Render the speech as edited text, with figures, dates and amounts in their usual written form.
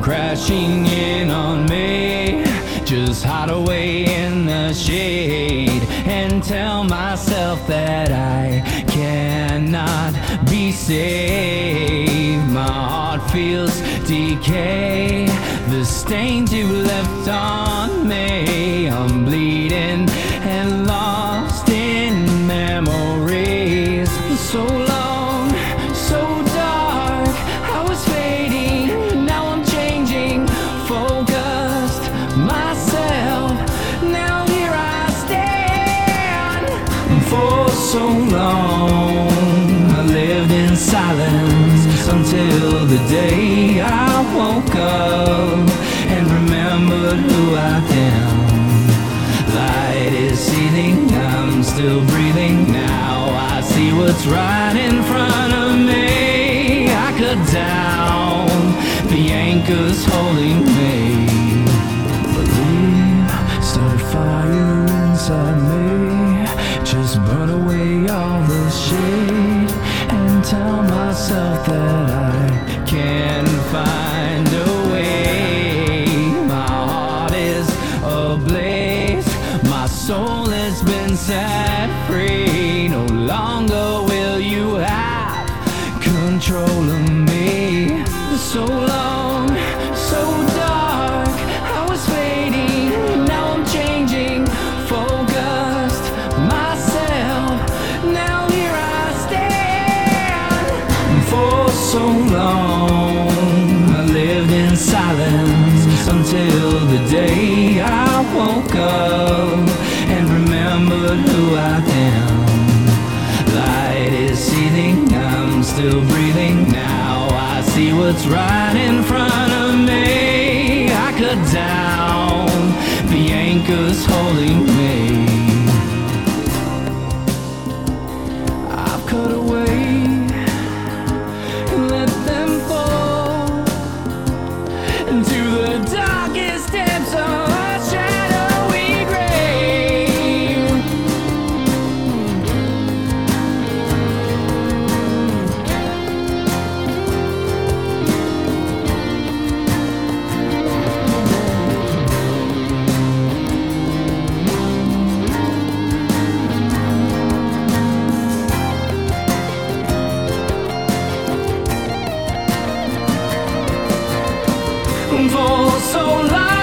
crashing in on me. Just hide away in the shade and tell myself that I cannot be saved. My heart feels decay, the stains you left on me. I'm bleeding and lost in memories. So long, so dark, I was fading, now I'm changing, focused myself, now here I stand. For so long I lived in silence until the day I woke up and remembered who I am. Light is seething, I'm still breathing now. I see what's right in front of me. I cut down the anchors holding me. Believe started fire inside me. Just burn away all the shade and tell myself that I can find a way. My heart is ablaze, my soul has been set free. No longer will you have control of me. So long, so dark, I was fading, now I'm changing, focused myself, now here I stand. For so long I lived in silence until the day I woke up and remembered who I am. Light is seething, I'm still breathing now. I see what's right in front of me. I cut down the anchors holding me. I've cut away and let them fall into the darkest depths of a shadowy grave. For so long